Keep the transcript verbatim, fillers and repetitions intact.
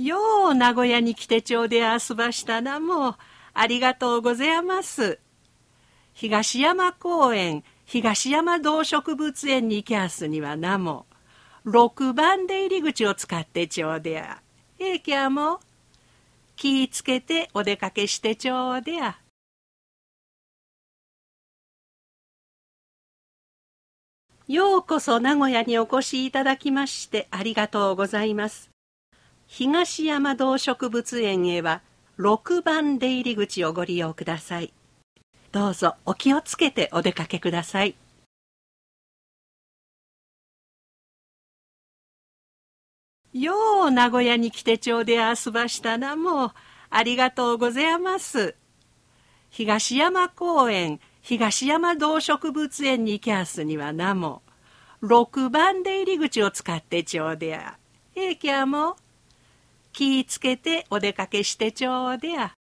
よう名古屋に来てちょうで遊ばしたなも。ありがとうございます。東山公園、東山動植物園に行きゃすにはなも。ろくばんで入り口を使ってちょうでや。ええきゃも。気ぃつけてお出かけしてちょうでや。ようこそ名古屋にお越しいただきましてありがとうございます。東山動植物園へはろくばん出入り口をご利用ください。どうぞお気をつけてお出かけください。よう名古屋に来てちょうで遊ばしたなも。ありがとうございます。東山公園、東山動植物園に行きゃすにはなも。ろくばん出入り口を使ってちょうでや。ええきゃも。気ぃつけてお出かけしてちょうでや。